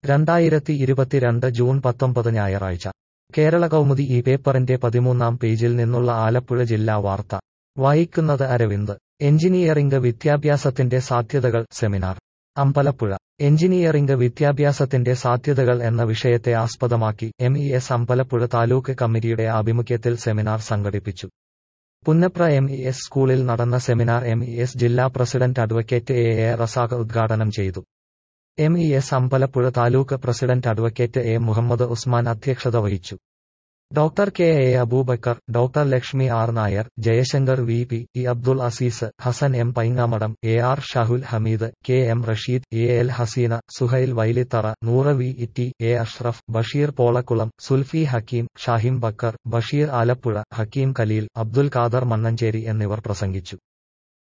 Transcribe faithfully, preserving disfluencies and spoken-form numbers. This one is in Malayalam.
രണ്ടായിരത്തി ഇരുപത്തിരണ്ട് ജൂൺ പത്തൊമ്പത് ഞായറാഴ്ച കേരള കൗമുദി ഈ പേപ്പറിന്റെ പതിമൂന്നാം പേജിൽ നിന്നുള്ള ആലപ്പുഴ ജില്ലാ വാർത്ത വായിക്കുന്നത് അരവിന്ദ്. എഞ്ചിനീയറിംഗ് വിദ്യാഭ്യാസത്തിന്റെ സാധ്യതകൾ സെമിനാർ അമ്പലപ്പുഴ. എഞ്ചിനീയറിംഗ് വിദ്യാഭ്യാസത്തിന്റെ സാധ്യതകൾ എന്ന വിഷയത്തെ ആസ്പദമാക്കി M E S Ambalappuzha taluk കമ്മിറ്റിയുടെ ആഭിമുഖ്യത്തിൽ സെമിനാർ സംഘടിപ്പിച്ചു. പുന്നപ്ര എം ഇ എസ് സ്കൂളിൽ നടന്ന സെമിനാർ എം ഇ എസ് ജില്ലാ president advocate A A Razak ഉദ്ഘാടനം ചെയ്തു. M E S Ambalappuzha taluk president advocate A Muhammad Usman അധ്യക്ഷത വഹിച്ചു. Doctor K A Abubakar, doctor Lakshmi R Nair, Jayashankar V P, E Abdul Azeez, Hassan M Paingamadam, A R Shahul Hameed, K M Rasheed, A L Haseena, Suhail Vailithara, Noora V ഇറ്റി, എ അഷ്റഫ്, ബഷീർ പോളക്കുളം, സുൽഫി ഹക്കീം, ഷാഹിം ബക്കർ, ബഷീർ ആലപ്പുഴ, ഹക്കീം ഖലീൽ, അബ്ദുൽ ഖാദർ മണ്ണഞ്ചേരി എന്നിവർ പ്രസംഗിച്ചു.